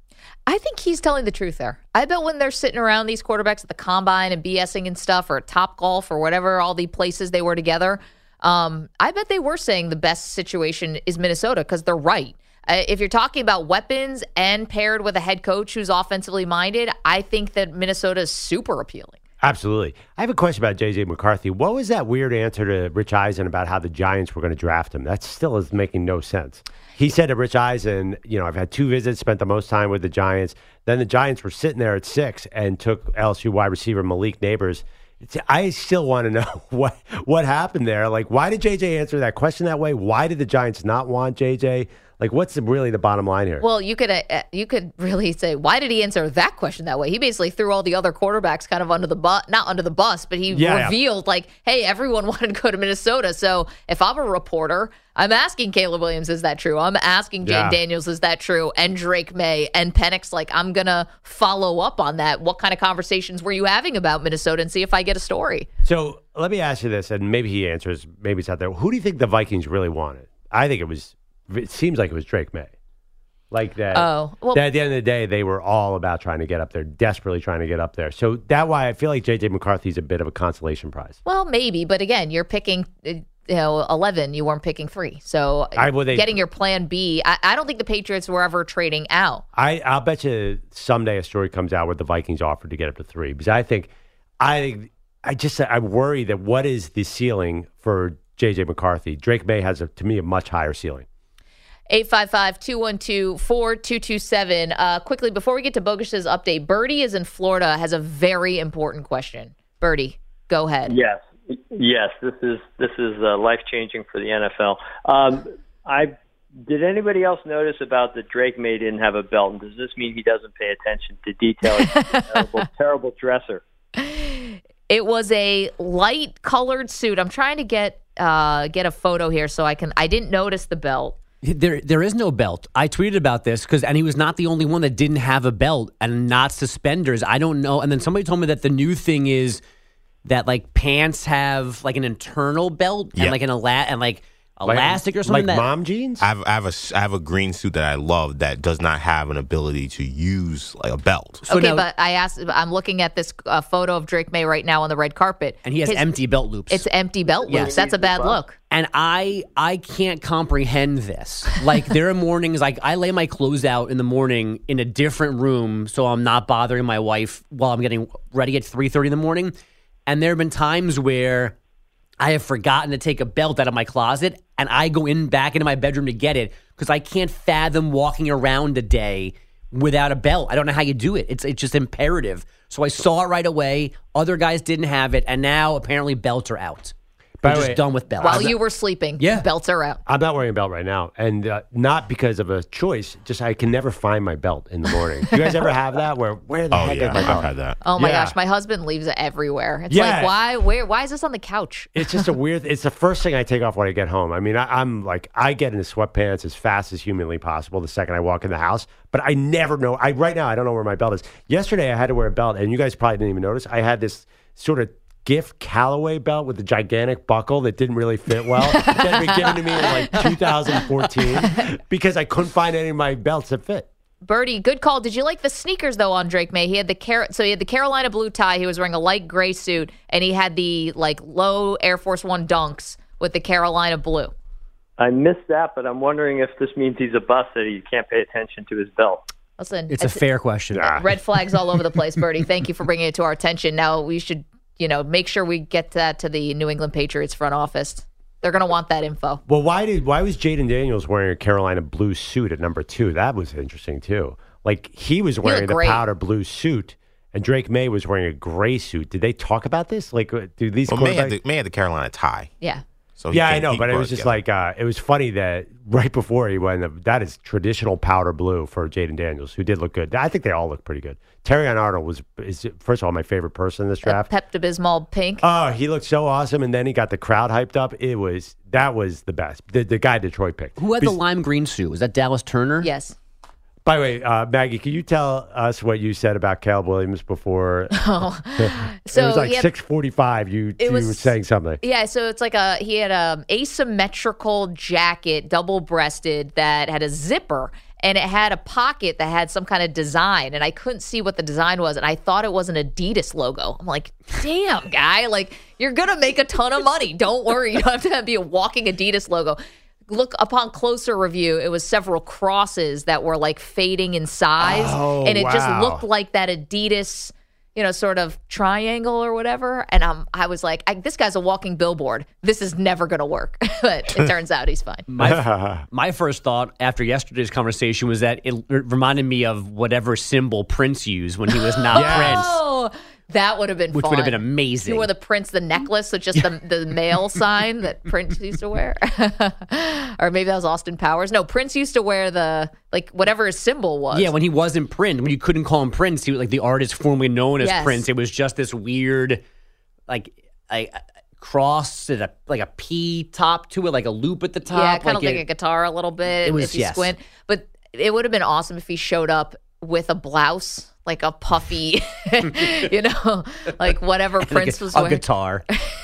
I think he's telling the truth there. I bet when they're sitting around these quarterbacks at the combine and BSing and stuff, or at Top Golf or whatever, all the places they were together, um, I bet they were saying the best situation is Minnesota because they're right. Uh, if you're talking about weapons and paired with a head coach who's offensively minded, I think that Minnesota is super appealing. Absolutely. I have a question about J J McCarthy. What was that weird answer to Rich Eisen about how the Giants were going to draft him? That still is making no sense. He said to Rich Eisen, you know, I've had two visits, spent the most time with the Giants. Then the Giants were sitting there at six and took L S U wide receiver Malik Neighbors. It's, I still want to know what what happened there. Like, why did J J answer that question that way? Why did the Giants not want J J? Like, what's the, really the bottom line here? Well, you could uh, you could really say, why did he answer that question that way? He basically threw all the other quarterbacks kind of under the bus, not under the bus, but he Yeah, yeah. revealed like, hey, everyone wanted to go to Minnesota. So if I'm a reporter, I'm asking Caleb Williams, is that true? I'm asking Jane Yeah. Daniels, is that true? And Drake May and Penix, like, I'm going to follow up on that. What kind of conversations were you having about Minnesota and see if I get a story? So let me ask you this, and maybe he answers, maybe it's out there. Who do you think the Vikings really wanted? I think it was, it seems like it was Drake May. Like that. Oh, well- that at the end of the day, they were all about trying to get up there, desperately trying to get up there. So that's why I feel like J J McCarthy's a bit of a consolation prize. Well, maybe, but again, you're picking, uh, you know, eleven. You weren't picking three, so I- well, they- getting your plan B. I, I don't think the Patriots were ever trading out. I, I'll bet you someday a story comes out where the Vikings offered to get up to three because I think, I, I just I worry that what is the ceiling for J J McCarthy? Drake May has, a, to me, a much higher ceiling. eight five five, two one two, four two two seven. Uh, quickly, before we get to Bogus's update, Birdie is in Florida, has a very important question. Birdie, go ahead. Yes. Yes, this is this is uh, life changing for the N F L. Um, I did anybody else notice about that Drake May didn't have a belt, and does this mean he doesn't pay attention to detail? He's a terrible, terrible dresser. It was a light colored suit. I'm trying to get uh, get a photo here so I can. I didn't notice the belt. There, there is no belt. I tweeted about this because, and he was not the only one that didn't have a belt and not suspenders. I don't know. And then somebody told me that the new thing is that like pants have like an internal belt and Yep. like an ela- and like elastic or something. Like that, mom jeans? I have, I have a I have a green suit that I love that does not have an ability to use like a belt. So okay, now- but I asked. I'm looking at this uh, photo of Drake May right now on the red carpet, and he has His- empty belt loops. It's empty belt Yes. loops. That's a bad look. And I I can't comprehend this. Like there are mornings like I lay my clothes out in the morning in a different room so I'm not bothering my wife while I'm getting ready at three thirty in the morning. And there have been times where I have forgotten to take a belt out of my closet and I go in back into my bedroom to get it because I can't fathom walking around a day without a belt. I don't know how you do it. It's it's just imperative. So I saw it right away. Other guys didn't have it, and now apparently belts are out. By We're the just way, done with belts. While you were sleeping, Yeah. belts are out. I'm not wearing a belt right now, and uh, not because of a choice. Just I can never find my belt in the morning. Do you guys ever have that? Where where the Oh heck yeah, is my belt? I've had that. Oh my Yeah. gosh, my husband leaves it everywhere. It's Yeah. like, why? Where? Why is this on the couch? It's just a weird. It's the first thing I take off when I get home. I mean, I, I'm like I get into sweatpants as fast as humanly possible the second I walk in the house. But I never know. I right now I don't know where my belt is. Yesterday I had to wear a belt, and you guys probably didn't even notice. I had this sort of gift Callaway belt with a gigantic buckle that didn't really fit well. That had been given to me in like two thousand fourteen because I couldn't find any of my belts that fit. Birdie, good call. Did you like the sneakers though on Drake May? He had the Car- so he had the Carolina blue tie. He was wearing a light gray suit, and he had the like low Air Force One dunks with the Carolina blue. I missed that, but I'm wondering if this means he's a bust that he can't pay attention to his belt. Listen, It's a fair question. Red flags all over the place, Birdie. Thank you for bringing it to our attention. Now we should, you know, make sure we get that to the New England Patriots front office. They're going to want that info. Well, why did why was Jaden Daniels wearing a Carolina blue suit at number two? That was interesting too. Like he was wearing looked the great. powder blue suit, and Drake May was wearing a gray suit. Did they talk about this? Like, uh, do these? Well, May had, quarterbacks- the, May had the Carolina tie. Yeah. So he yeah, I can- know, he but it brought was just together. like uh, it was funny that right before he went, that is traditional powder blue for Jaden Daniels, who did look good. I think they all look pretty good. Terrion Arnold was is first of all my favorite person in this draft. Pepto Bismol pink. Oh, he looked so awesome, and then he got the crowd hyped up. It was that was the best. The, the guy Detroit picked. Who had the lime green suit? Was that Dallas Turner? Yes. By the way, uh, Maggie, can you tell us what you said about Caleb Williams before? Oh, it so was like he had- six forty-five. You, It you was- were saying something. Yeah, so it's like a he had a asymmetrical jacket, double breasted that had a zipper, and it had a pocket that had some kind of design, and I couldn't see what the design was, and I thought it was an Adidas logo. I'm like, damn, guy, like you're gonna make a ton of money. Don't worry, you don't have to be a walking Adidas logo. Look, upon closer review, it was several crosses that were like fading in size, Oh, and it just wow. looked like that Adidas, you know, sort of triangle or whatever. And um, I was like, I, this guy's a walking billboard. This is never going to work. But it turns out he's fine. My, my first thought after yesterday's conversation was that it reminded me of whatever symbol Prince used when he was not Prince. Oh, that would have been Which fun. would have been amazing. He wore the Prince, the necklace, so just the, the male sign that Prince used to wear. Or maybe that was Austin Powers. No, Prince used to wear the, like, whatever his symbol was. Yeah, when he wasn't Prince, when you couldn't call him Prince, he was like the artist formerly known as Yes. Prince. It was just this weird, like, a, a cross and a like a P top to it, like a loop at the top. Yeah, kind of it- like a guitar a little bit It was- if you yes. squint. But it would have been awesome if he showed up with a blouse, like a puffy, you know, like whatever and Prince a, was a wearing. guitar.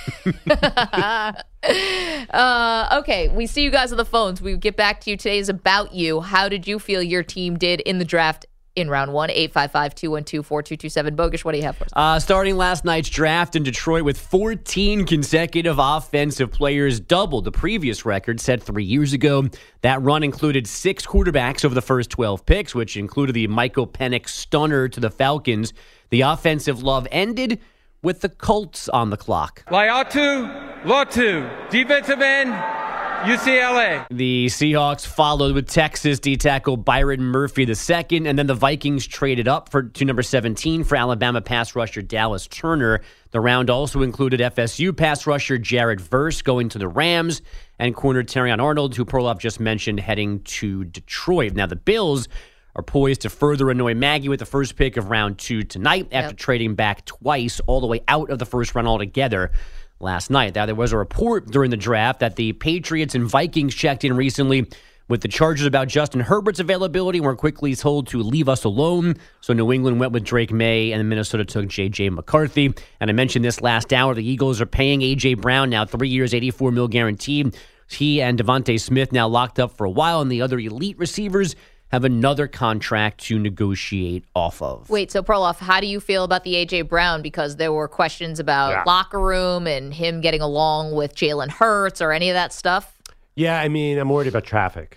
uh, okay, we see you guys on the phones. We get back to you. Today is about you. How did you feel your team did in the draft in round one? eight five five, two one two, four two two seven. Bogish, what do you have for us? Uh, starting last night's draft in Detroit with fourteen consecutive offensive players, doubled the previous record set three years ago. That run included six quarterbacks over the first twelve picks, which included the Michael Penix stunner to the Falcons. The offensive love ended with the Colts on the clock. Laiatu Lotu, defensive end, U C L A. The Seahawks followed with Texas D tackle Byron Murphy the second, and then the Vikings traded up for to number seventeen for Alabama pass rusher Dallas Turner. The round also included F S U pass rusher Jared Verse going to the Rams and corner Terrion Arnold, who Perloff just mentioned, heading to Detroit. Now the Bills are poised to further annoy Maggie with the first pick of round two tonight after Yep. trading back twice all the way out of the first round altogether last night. Now, there was a report during the draft that the Patriots and Vikings checked in recently with the Chargers about Justin Herbert's availability and were quickly told to leave us alone. So New England went with Drake May and Minnesota took J J McCarthy. And I mentioned this last hour, the Eagles are paying A J Brown now three years, eighty-four mil guaranteed. He and Devontae Smith now locked up for a while, and the other elite receivers have another contract to negotiate off of. Wait, so Perloff, how do you feel about the A J Brown? Because there were questions about Yeah. locker room and him getting along with Jalen Hurts or any of that stuff. Yeah, I mean, I'm worried about traffic.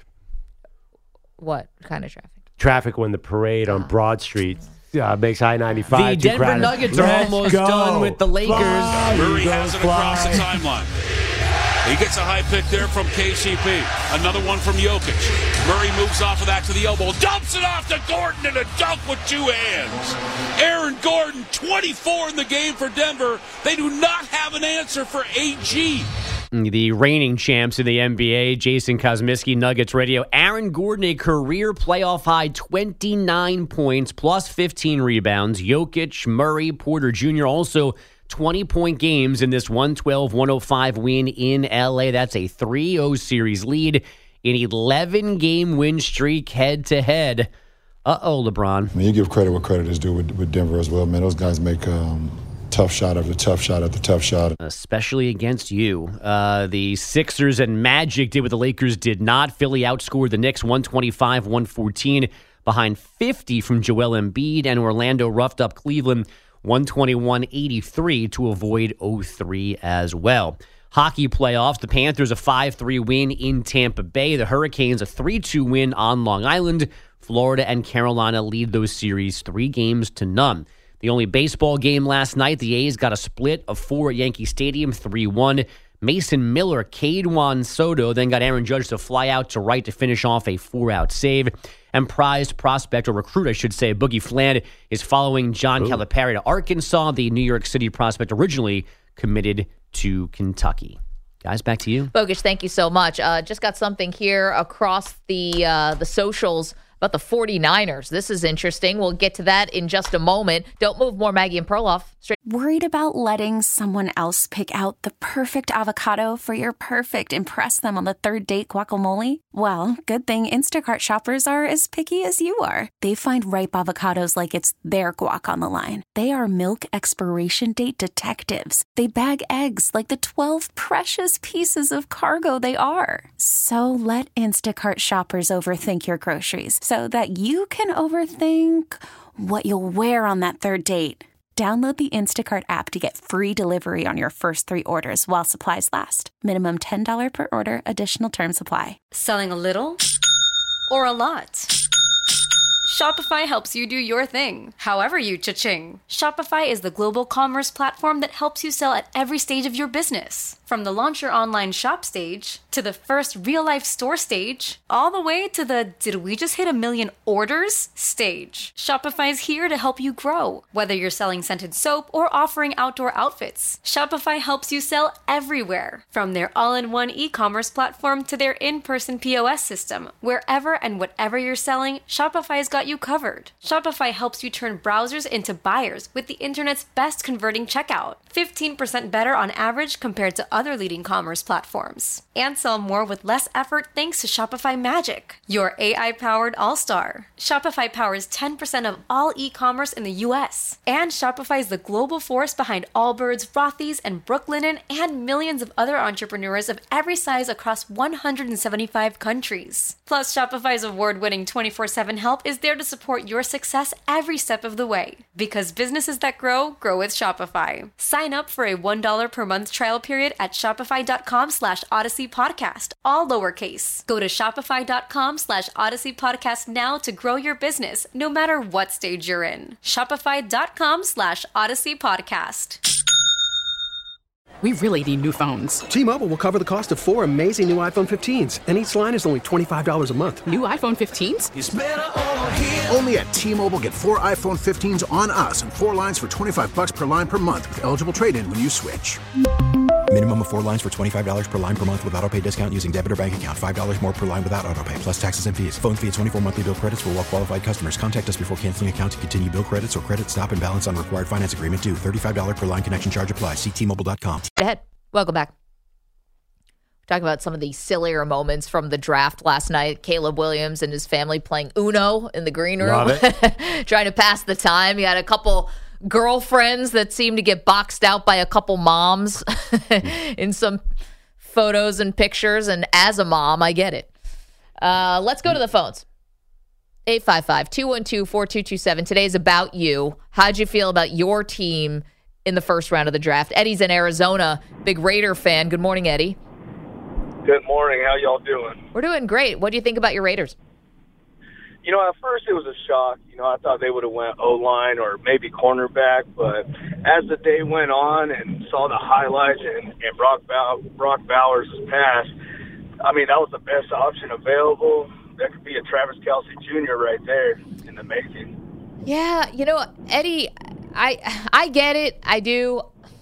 What kind of traffic? Traffic when the parade on Broad Street uh, makes I ninety-five. The too Denver crowded. Nuggets are Let's almost go. done with the Lakers. Fly, Murray Eagles, has it across the fly. timeline. He gets a high pick there from K C P. Another one from Jokic. Murray moves off of that to the elbow. Dumps it off to Gordon and a dunk with two hands. Aaron Gordon, twenty-four in the game for Denver. They do not have an answer for A G. The reigning champs in the N B A, Jason Kosmiski, Nuggets Radio. Aaron Gordon, a career playoff high twenty-nine points, plus fifteen rebounds. Jokic, Murray, Porter Junior also twenty-point games in this one twelve one oh five win in L A. That's a three oh series lead, an eleven-game win streak head-to-head. Uh-oh, LeBron. I mean, you give credit where credit is due with, with Denver as well, man. Those guys make um, tough shot after tough shot after tough shot. Especially against you. Uh, the Sixers and Magic did what the Lakers did not. Philly outscored the Knicks one twenty-five one fourteen behind fifty from Joel Embiid, and Orlando roughed up Cleveland one twenty-one eighty-three to avoid oh three as well. Hockey playoffs, the Panthers a five three win in Tampa Bay. The Hurricanes a three two win on Long Island. Florida and Carolina lead those series three games to none. The only baseball game last night, the A's got a split of four at Yankee Stadium, three one. Mason Miller, Cade Juan Soto, then got Aaron Judge to fly out to right to finish off a four-out save. And prized prospect, or recruit, I should say, Boogie Fland, is following John Ooh. Calipari to Arkansas. The New York City prospect originally committed to Kentucky. Guys, back to you. Bogish, thank you so much. Uh, just got something here across the uh, the socials about the 49ers. This is interesting. We'll get to that in just a moment. Don't move. More Maggie and Perloff. Straight. Worried about letting someone else pick out the perfect avocado for your perfect impress them on the third date guacamole? Well, good thing Instacart shoppers are as picky as you are. They find ripe avocados like it's their guac on the line. They are milk expiration date detectives. They bag eggs like the twelve precious pieces of cargo they are. So let Instacart shoppers overthink your groceries so that you can overthink what you'll wear on that third date. Download the Instacart app to get free delivery on your first three orders while supplies last. Minimum ten dollars per order. Additional terms apply. Selling a little or a lot? Shopify helps you do your thing, however you cha-ching. Shopify is the global commerce platform that helps you sell at every stage of your business. From the launch your online shop stage, to the first real-life store stage, all the way to the did we just hit a million orders stage. Shopify's here to help you grow. Whether you're selling scented soap or offering outdoor outfits, Shopify helps you sell everywhere. From their all-in-one e-commerce platform to their in-person P O S system. Wherever and whatever you're selling, Shopify's got you covered. Shopify helps you turn browsers into buyers with the internet's best converting checkout. fifteen percent better on average compared to other leading commerce platforms. And sell more with less effort thanks to Shopify Magic, your A I-powered all-star. Shopify powers ten percent of all e-commerce in the U S. And Shopify is the global force behind Allbirds, Rothy's, and Brooklinen, and millions of other entrepreneurs of every size across one hundred seventy-five countries. Plus, Shopify's award-winning twenty-four seven help is there to support your success every step of the way. Because businesses that grow, grow with Shopify. Sign up for a one dollar per month trial period at shopify.com slash Odyssey Podcast, all lowercase. Go to shopify.com slash Odyssey Podcast now to grow your business, no matter what stage you're in. Shopify.com slash Odyssey Podcast. We really need new phones. T-Mobile will cover the cost of four amazing new iPhone fifteens, and each line is only twenty-five dollars a month. New iPhone fifteens? It's better over here. Only at T-Mobile, get four iPhone fifteens on us and four lines for twenty-five bucks per line per month with eligible trade-in when you switch. Minimum of four lines for twenty-five dollars per line per month with autopay discount using debit or bank account. five dollars more per line without autopay, plus taxes and fees. Phone fee at twenty-four monthly bill credits for well-qualified customers. Contact us before canceling account to continue bill credits or credit stop and balance on required finance agreement due. thirty-five dollars per line connection charge applies. See T Mobile dot com. Go ahead. Welcome back. Talk about some of the sillier moments from the draft last night. Caleb Williams and his family playing Uno in the green room. Trying to pass the time. You had a couple girlfriends that seemed to get boxed out by a couple moms in some photos and pictures. And as a mom, I get it. Uh, let's go to the phones. eight five five, two one two, four two two seven. Today's about you. How'd you feel about your team in the first round of the draft? Eddie's in Arizona, big Raider fan. Good morning, Eddie. Good morning. How y'all doing? We're doing great. What do you think about your Raiders? You know, at first it was a shock. You know, I thought they would have went O-line or maybe cornerback, but as the day went on and saw the highlights and, and Brock, Bow- Brock Bowers' pass, I mean, that was the best option available. That could be a Travis Kelce Junior right there in the making. Yeah, you know, Eddie, I I get it. I do.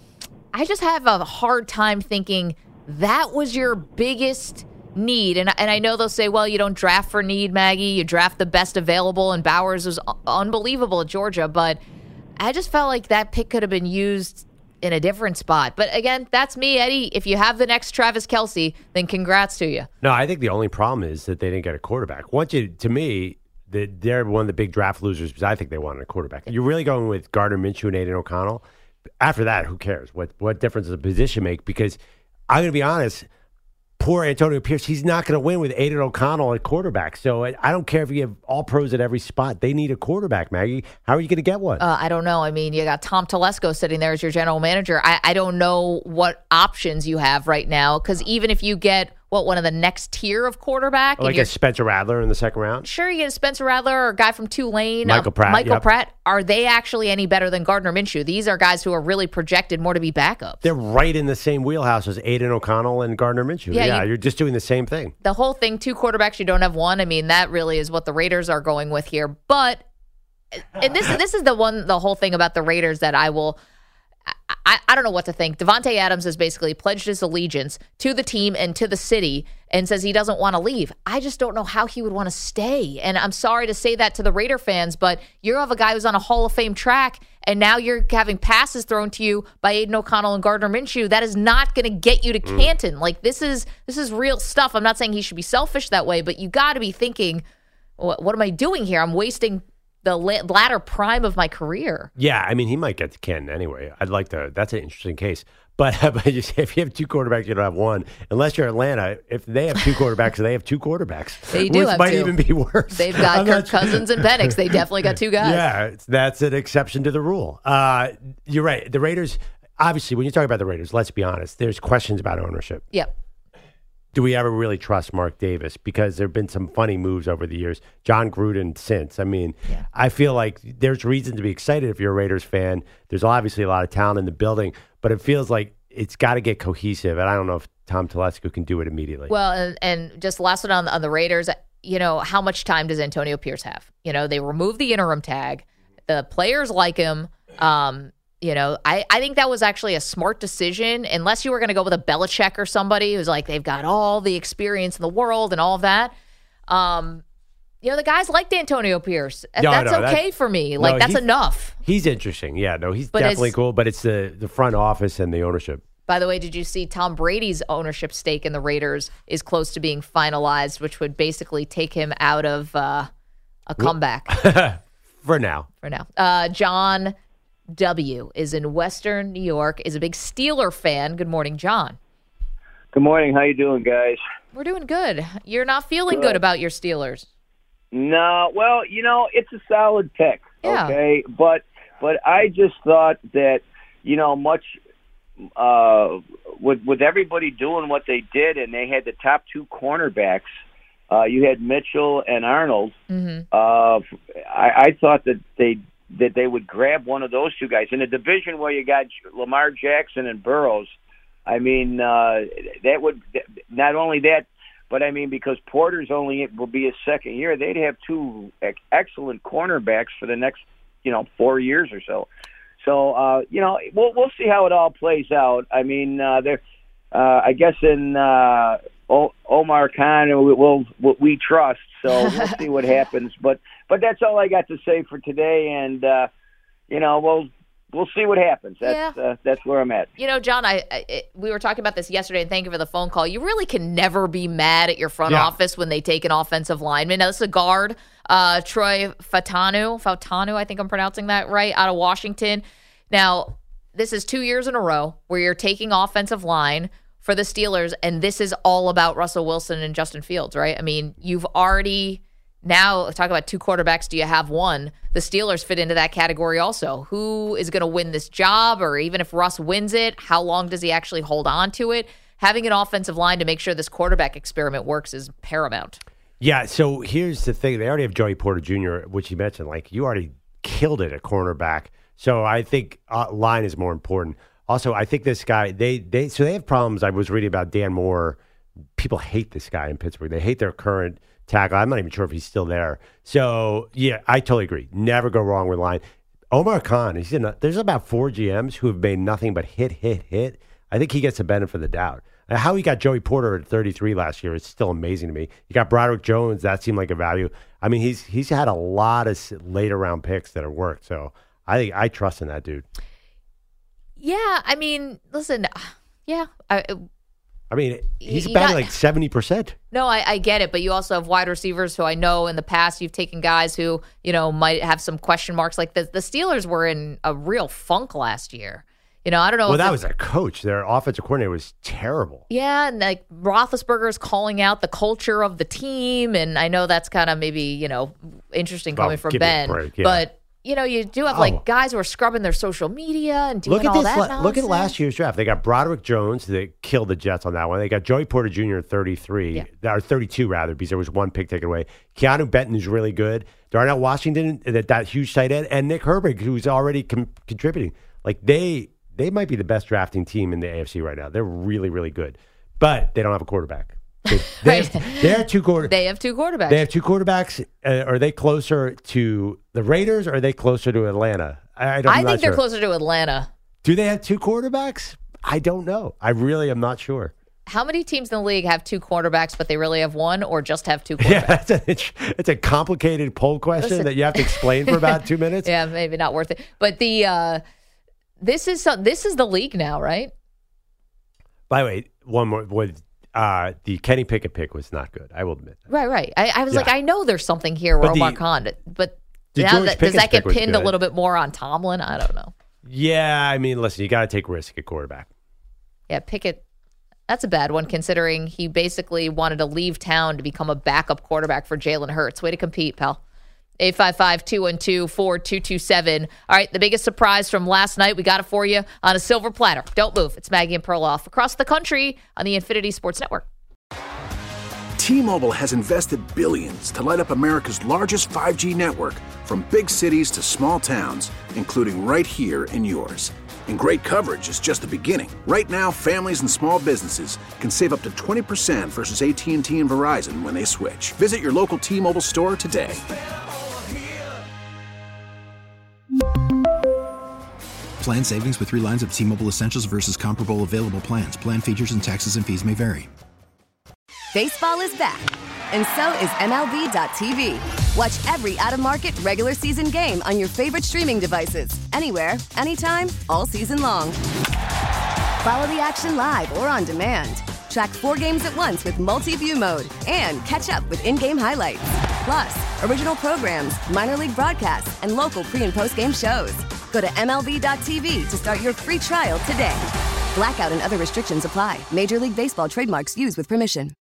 I just have a hard time thinking that was your biggest need. And, and I know they'll say, well, you don't draft for need, Maggie. You draft the best available, and Bowers was unbelievable at Georgia. But I just felt like that pick could have been used in a different spot. But again, that's me, Eddie. If you have the next Travis Kelce, then congrats to you. No, I think the only problem is that they didn't get a quarterback. Once you, to me, the, they're one of the big draft losers because I think they wanted a quarterback. You're really going with Gardner Minshew and Aiden O'Connell. After that, who cares? What what difference does a position make? Because I'm going to be honest, poor Antonio Pierce, he's not going to win with Aiden O'Connell at quarterback. So I, I don't care if you have all pros at every spot. They need a quarterback, Maggie. How are you going to get one? Uh, I don't know. I mean, you got Tom Telesco sitting there as your general manager. I, I don't know what options you have right now because even if you get, what, one of the next tier of quarterback? Like a Spencer Rattler in the second round? Sure, you get a Spencer Rattler or a guy from Tulane. Michael uh, Pratt. Michael yep. Pratt. Are they actually any better than Gardner Minshew? These are guys who are really projected more to be backups. They're right in the same wheelhouse as Aiden O'Connell and Gardner Minshew. Yeah, yeah you, you're just doing the same thing. The whole thing, two quarterbacks, you don't have one. I mean, that really is what the Raiders are going with here. But, and this, this is the one, the whole thing about the Raiders that I will... I, I don't know what to think. Devontae Adams has basically pledged his allegiance to the team and to the city and says he doesn't want to leave. I just don't know how he would want to stay. And I'm sorry to say that to the Raider fans, but you have a guy who's on a Hall of Fame track, and now you're having passes thrown to you by Aiden O'Connell and Gardner Minshew. That is not going to get you to mm. Canton. Like, this is this is real stuff. I'm not saying he should be selfish that way, but you got to be thinking, what, what am I doing here? I'm wasting the latter prime of my career. Yeah, I mean, he might get to Canton anyway. I'd like to. That's an interesting case. But, but if you have two quarterbacks, you don't have one. Unless you're Atlanta, if they have two quarterbacks, they have two quarterbacks. They do which have might two. even be worse. They've got I'm Kirk not... Cousins and Penix. They definitely got two guys. Yeah, that's an exception to the rule. Uh, you're right. The Raiders, obviously, when you talk about the Raiders, let's be honest, there's questions about ownership. Yep. Do we ever really trust Mark Davis? Because there have been some funny moves over the years. John Gruden since. I mean, yeah. I feel like there's reason to be excited if you're a Raiders fan. There's obviously a lot of talent in the building, but it feels like it's got to get cohesive. And I don't know if Tom Telesco can do it immediately. Well, and, and just the last one on, on the Raiders, you know, how much time does Antonio Pierce have? You know, they removed the interim tag. The players like him. Um, You know, I, I think that was actually a smart decision, unless you were going to go with a Belichick or somebody who's like, they've got all the experience in the world and all of that. Um, you know, the guys liked Antonio Pierce. No, that's no, okay that, for me. Like, no, that's enough. He's interesting. Yeah, no, he's but definitely as, cool, but it's the, the front office and the ownership. By the way, did you see Tom Brady's ownership stake in the Raiders is close to being finalized, which would basically take him out of uh, a comeback. For now. For now. Uh, John W. is in Western New York, is a big Steeler fan. Good morning, John. Good morning. How you doing, guys? We're doing good. You're not feeling good, good about your Steelers. No, well, you know, it's a solid pick, yeah. okay? But but I just thought that, you know, much uh, with with everybody doing what they did, and they had the top two cornerbacks, uh, you had Mitchell and Arnold. Mm-hmm. Uh, I, I thought that they that they would grab one of those two guys in a division where you got Lamar Jackson and Burrows. I mean, uh, that would not only that, but I mean because Porter's only will be his second year, they'd have two excellent cornerbacks for the next, you know, four years or so. So uh, you know, we'll we'll see how it all plays out. I mean, uh, there, uh, I guess in uh, o- Omar Khan, we will we'll, we trust. So we'll see what happens. But but that's all I got to say for today, and uh, you know, we'll. We'll see what happens. That's Yeah. uh, that's where I'm at. You know, John, I, I it, we were talking about this yesterday, and thank you for the phone call. You really can never be mad at your front Yeah. office when they take an offensive lineman. Now, this is a guard, uh, Troy Fautanu, Fautanu, I think I'm pronouncing that right, out of Washington. Now, this is two years in a row where you're taking offensive line for the Steelers, and this is all about Russell Wilson and Justin Fields, right? I mean, you've already... Now, talk about two quarterbacks. Do you have one? The Steelers fit into that category also. Who is going to win this job? Or even if Russ wins it, how long does he actually hold on to it? Having an offensive line to make sure this quarterback experiment works is paramount. Yeah, so here's the thing. They already have Joey Porter Junior, which you mentioned. Like, you already killed it at cornerback. So I think uh, line is more important. Also, I think this guy, they they so they have problems. I was reading about Dan Moore. People hate this guy in Pittsburgh. They hate their current tackle. I'm not even sure if he's still there. So, yeah, I totally agree. Never go wrong with line. Omar Khan, he's in a, there's about four G Ms who have made nothing but hit, hit, hit. I think he gets the benefit of the doubt. How he got Joey Porter at thirty-three last year is still amazing to me. You got Broderick Jones. That seemed like a value. I mean, he's he's had a lot of later round picks that have worked. So I think I trust in that dude. Yeah, I mean, listen, yeah. I, I mean, he's You batting got- like seventy percent. No, I, I get it, but you also have wide receivers who I know in the past you've taken guys who, you know, might have some question marks. Like the, the Steelers were in a real funk last year. You know, I don't know. Well, if that it- was their coach. Their offensive coordinator was terrible. Yeah, and like Roethlisberger is calling out the culture of the team, and I know that's kind of maybe, you know, interesting coming Oh, from give me a Ben. break, yeah. But, you know, you do have Oh. like guys who are scrubbing their social media and doing Look at all this. that la- nonsense. look at last year's draft. They got Broderick Jones. They killed the Jets on that one. They got Joey Porter Junior at thirty-three, or thirty-two rather, because there was one pick taken away. Keanu Benton is really good. Darnell Washington, that that huge tight end, and Nick Herbig, who's already com- contributing. Like they they might be the best drafting team in the A F C right now. They're really really good, but they don't have a quarterback. They, they, have, they have two quarter. They have two quarterbacks. They have two quarterbacks. Uh, are they closer to the Raiders or are they closer to Atlanta? I, I don't. I I'm not think they're sure. closer to Atlanta. Do they have two quarterbacks? I don't know. I really am not sure. How many teams in the league have two quarterbacks, but they really have one, or just have two quarterbacks? Yeah, that's a, it's, it's a complicated poll question Listen. that you have to explain for about two minutes. Yeah, maybe not worth it. But the uh, this is some, this is the league now, right? By the way, one more. With uh, the Kenny Pickett pick was not good. I will admit. Right, right. I, I was Yeah. like, I know there's something here, But Omar the- Khan, but the now George that, does Pickens that get pick was pinned a good. little bit more on Tomlin? I don't know. Yeah, I mean, listen, you got to take risk at quarterback. Yeah, Pickett, that's a bad one considering he basically wanted to leave town to become a backup quarterback for Jalen Hurts. Way to compete, pal. eight five five, two one two, four two two seven. All right, the biggest surprise from last night, we got it for you on a silver platter. Don't move. It's Maggie and Perloff across the country on the Infinity Sports Network. T-Mobile has invested billions to light up America's largest five G network, from big cities to small towns, including right here in yours. And great coverage is just the beginning. Right now, families and small businesses can save up to twenty percent versus A T and T and Verizon when they switch. Visit your local T-Mobile store today. Plan savings with three lines of T-Mobile Essentials versus comparable available plans. Plan features and taxes and fees may vary. Baseball is back, and so is M L B dot T V. Watch every out-of-market regular season game on your favorite streaming devices, anywhere, anytime, all season long. Follow the action live or on demand. Track four games at once with multi-view mode and catch up with in-game highlights. Plus, original programs, minor league broadcasts, and local pre- and post-game shows. Go to M L B dot T V to start your free trial today. Blackout and other restrictions apply. Major League Baseball trademarks used with permission.